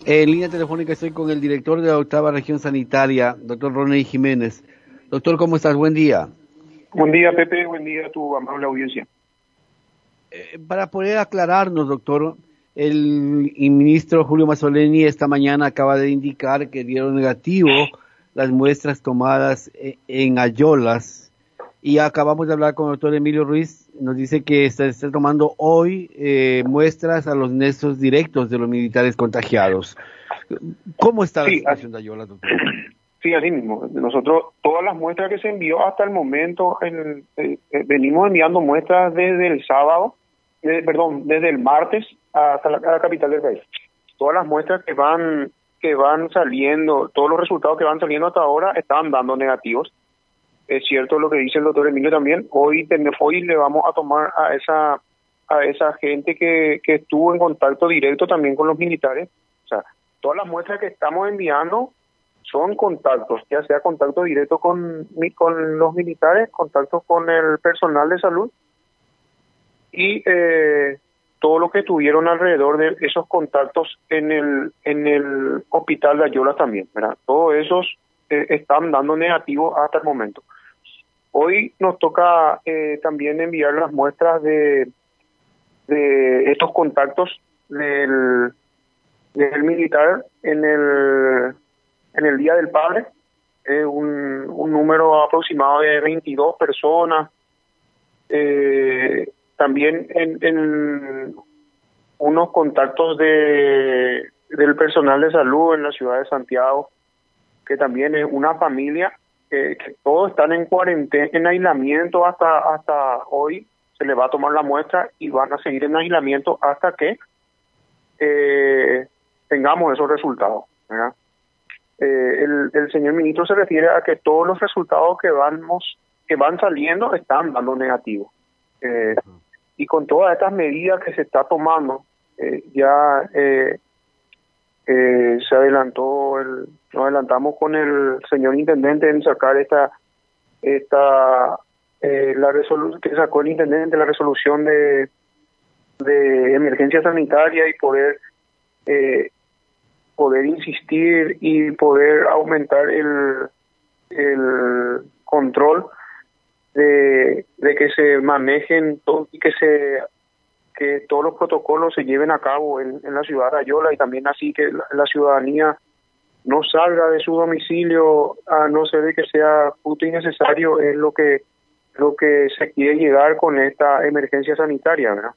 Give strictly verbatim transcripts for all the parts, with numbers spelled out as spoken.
En línea telefónica estoy con el director de la octava región sanitaria, doctor Ronnie Jiménez. Doctor, ¿cómo estás? Buen día. Buen día, Pepe. Buen día a tu amable audiencia. Eh, para poder aclararnos, doctor, el ministro Julio Mazzoleni esta mañana acaba de indicar que dieron negativo las muestras tomadas en Ayolas. Y acabamos de hablar con el doctor Emilio Ruiz, nos dice que se está tomando hoy eh, muestras a los nexos directos de los militares contagiados. ¿Cómo está la Sí, situación de Ayolas, doctor? Sí, así mismo. Nosotros, todas las muestras que se envió hasta el momento, en, eh, eh, venimos enviando muestras desde el sábado, eh, perdón, desde el martes hasta la, la capital del país. Todas las muestras que van que van saliendo, todos los resultados que van saliendo hasta ahora están dando negativos. Es cierto lo que dice el doctor Emilio también. Hoy, hoy le vamos a tomar a esa a esa gente que, que estuvo en contacto directo también con los militares. O sea, todas las muestras que estamos enviando son contactos, ya sea contacto directo con, con los militares, contactos con el personal de salud y eh, todo lo que tuvieron alrededor de esos contactos en el en el hospital de Ayolas también, ¿verdad? Todos esos eh, están dando negativo hasta el momento. Hoy nos toca eh, también enviar las muestras de de estos contactos del, del militar en el en el Día del Padre, eh, un, un número aproximado de veintidós personas, eh, también en, en unos contactos de del personal de salud en la ciudad de Santiago, que también es una familia eh, que todos están en cuarentena, en aislamiento hasta hasta hoy. Se les va a tomar la muestra y van a seguir en aislamiento hasta que eh, tengamos esos resultados, ¿verdad? Eh, el, el señor ministro se refiere a que todos los resultados que vamos que van saliendo están dando negativo, eh, y con todas estas medidas que se está tomando eh, ya eh, eh, se adelantó el, nos adelantamos con el señor intendente en sacar esta esta eh, la resolución que sacó el intendente, la resolución de de emergencia sanitaria y poder eh, poder insistir y poder aumentar el, el control de, de que se manejen todo, y que se que todos los protocolos se lleven a cabo en, en la ciudad de Ayola, y también así que la, la ciudadanía no salga de su domicilio a no ser de que sea justo y necesario. Es lo que lo que se quiere llegar con esta emergencia sanitaria, ¿verdad?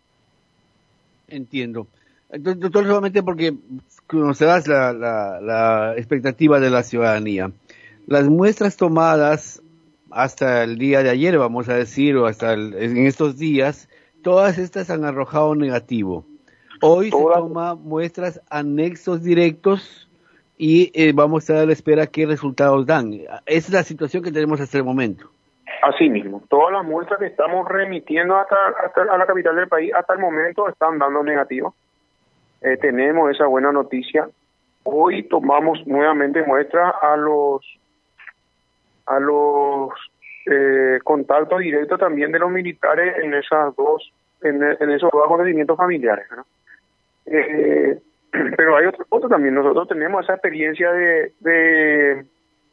Entiendo. Entonces, doctor, solamente porque conocerás la, la, la expectativa de la ciudadanía. Las muestras tomadas hasta el día de ayer, vamos a decir, o hasta el, en estos días, todas estas han arrojado negativo. Hoy todas se toma muestras anexos directos y eh, vamos a dar a la espera qué resultados dan. Esa es la situación que tenemos hasta el momento. Así mismo, todas las muestras que estamos remitiendo hasta, hasta a la capital del país hasta el momento están dando negativo. Eh, tenemos esa buena noticia. Hoy tomamos nuevamente muestras a los a los eh, contactos directos también de los militares en esas dos en, en esos dos acontecimientos familiares, ¿no? Eh, pero hay otra cosa también. Nosotros tenemos esa experiencia de de,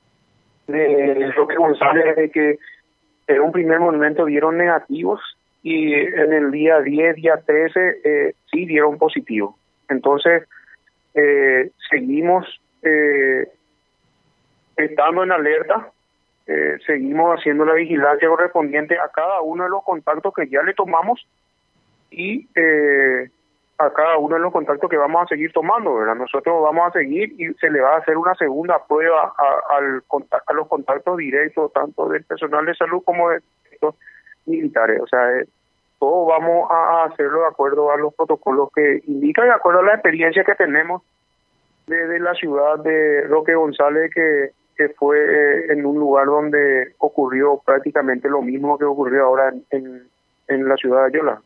de Roque González, de que en un primer momento dieron negativos y en el día diez, día trece, eh, sí dieron positivo. Entonces, eh, seguimos eh, estando en alerta, eh, seguimos haciendo la vigilancia correspondiente a cada uno de los contactos que ya le tomamos y eh, a cada uno de los contactos que vamos a seguir tomando, ¿verdad? Nosotros vamos a seguir y se le va a hacer una segunda prueba a, al, a los contactos directos, tanto del personal de salud como de los militares. O sea, eh, todo vamos a hacerlo de acuerdo a los protocolos que indican, de acuerdo a la experiencia que tenemos desde la ciudad de Roque González, que, que fue eh, en un lugar donde ocurrió prácticamente lo mismo que ocurrió ahora en, en, en la ciudad de Ayola.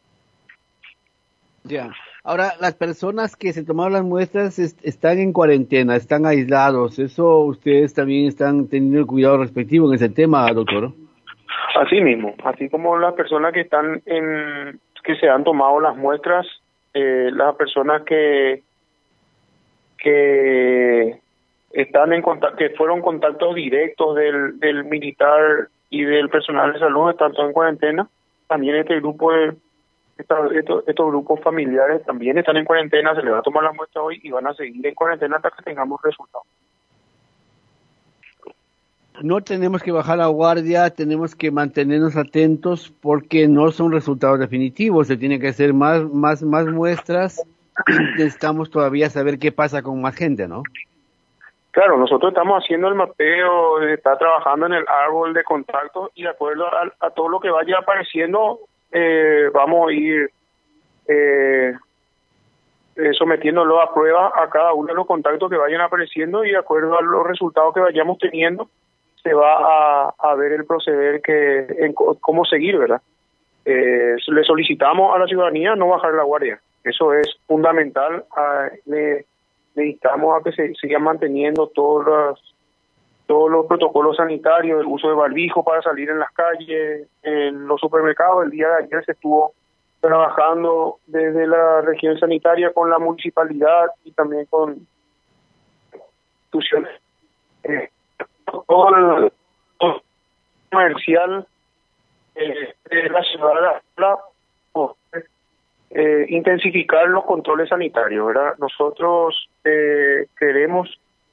Ya. Ahora, las personas que se tomaron las muestras est- están en cuarentena, están aislados. ¿Eso ustedes también están teniendo el cuidado respectivo en ese tema, doctor? Así mismo, así como las personas que están en, que se han tomado las muestras, eh, las personas que que están en contacto, que fueron contactos directos del, del militar y del personal de salud, están todos en cuarentena. También este grupo de estos, estos, estos grupos familiares también están en cuarentena, se les va a tomar la muestra hoy y van a seguir en cuarentena hasta que tengamos resultados. No tenemos que bajar la guardia, tenemos que mantenernos atentos porque no son resultados definitivos, se tiene que hacer más, más, más muestras y necesitamos todavía saber qué pasa con más gente, ¿no? Claro, nosotros estamos haciendo el mapeo, está trabajando en el árbol de contacto y de acuerdo a, a todo lo que vaya apareciendo, eh, vamos a ir eh, eh, sometiéndolo a prueba a cada uno de los contactos que vayan apareciendo y de acuerdo a los resultados que vayamos teniendo, se va a, a ver el proceder que en cómo seguir, ¿verdad? Eh, le solicitamos a la ciudadanía no bajar la guardia, eso es fundamental. A, le, necesitamos a que se sigan manteniendo todos los, todos los protocolos sanitarios, el uso de barbijo para salir en las calles, en los supermercados. El día de ayer se estuvo trabajando desde la región sanitaria con la municipalidad y también con instituciones. Eh, todo el, todo el comercial eh, de la ciudad de la Eh, intensificar los controles sanitarios, ¿verdad? Nosotros eh, queremos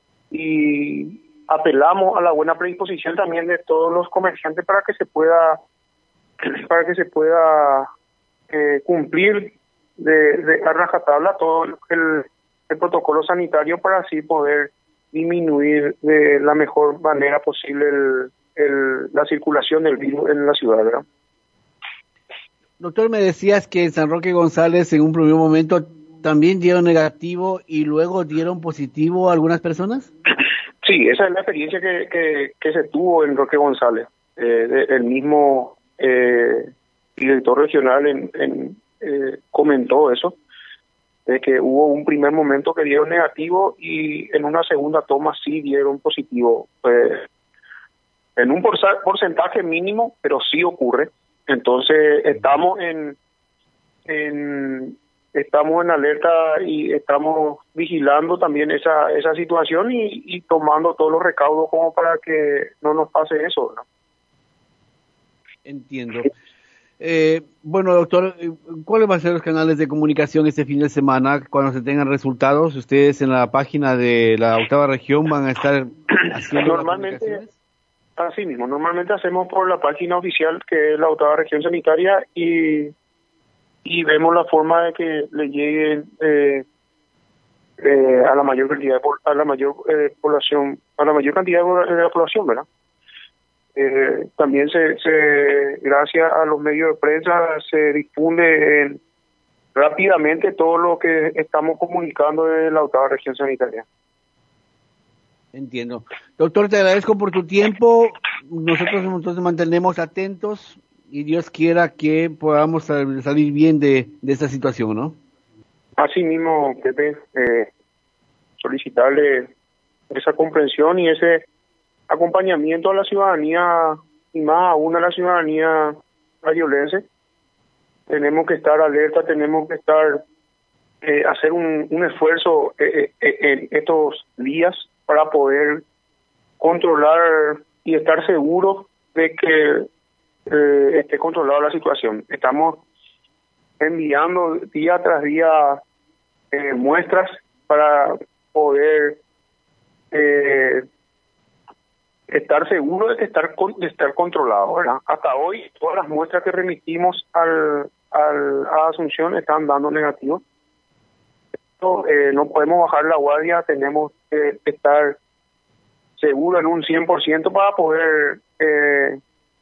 y apelamos a la buena predisposición también de todos los comerciantes para que se pueda para que se pueda eh, cumplir de, de a rajatabla todo el, el protocolo sanitario para así poder disminuir de la mejor manera posible el, el, la circulación del virus en la ciudad, ¿verdad? Doctor, me decías que en San Roque González en un primer momento también dieron negativo y luego dieron positivo a algunas personas. Sí, esa es la experiencia que, que, que se tuvo en Roque González. Eh, de, el mismo eh, director regional en, en, eh, comentó eso, de que hubo un primer momento que dieron negativo y en una segunda toma sí dieron positivo. Eh, en un porcentaje mínimo, pero sí ocurre. Entonces estamos en, en estamos en alerta y estamos vigilando también esa esa situación y, y tomando todos los recaudos como para que no nos pase eso, ¿no? Entiendo. Eh, bueno, doctor, ¿cuáles van a ser los canales de comunicación este fin de semana cuando se tengan resultados? Ustedes en la página de la octava región van a estar haciendo normalmente. Así mismo, normalmente hacemos por la página oficial que es la octava región sanitaria y y vemos la forma de que le lleguen eh, eh, a la mayor cantidad de, a la mayor eh, población, a la mayor cantidad de la población, ¿verdad? Eh, también se, se gracias a los medios de prensa se difunde en, rápidamente todo lo que estamos comunicando de la octava región sanitaria. Entiendo. Doctor, te agradezco por tu tiempo. Nosotros entonces mantenemos atentos y Dios quiera que podamos salir bien de, de esta situación, ¿no? Así mismo, Pepe, eh, solicitarle esa comprensión y ese acompañamiento a la ciudadanía y más aún a la ciudadanía riolense. Tenemos que estar alerta, tenemos que estar eh, hacer un, un esfuerzo eh, eh, en estos días para poder controlar y estar seguros de que eh, esté controlada la situación. Estamos enviando día tras día eh, muestras para poder eh, estar seguros de que estar de estar controlado, ¿verdad? Hasta hoy todas las muestras que remitimos al, al a Asunción están dando negativos. Eh, no podemos bajar la guardia, tenemos que estar seguros en un cien por ciento para poder eh,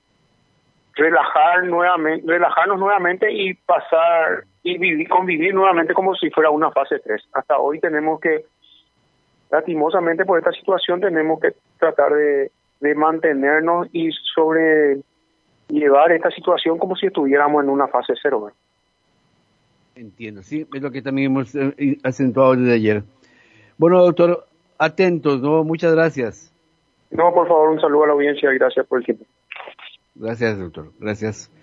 relajar nuevamente, relajarnos nuevamente y pasar y vivir, convivir nuevamente como si fuera una fase tres. Hasta hoy tenemos que, lastimosamente por esta situación, tenemos que tratar de, de mantenernos y sobrellevar esta situación como si estuviéramos en una fase cero, ¿verdad? Entiendo, sí, es lo que también hemos eh, acentuado desde ayer. Bueno, doctor, atentos, ¿no? Muchas gracias. No, por favor, un saludo a la audiencia y gracias por el tiempo. Gracias, doctor. Gracias.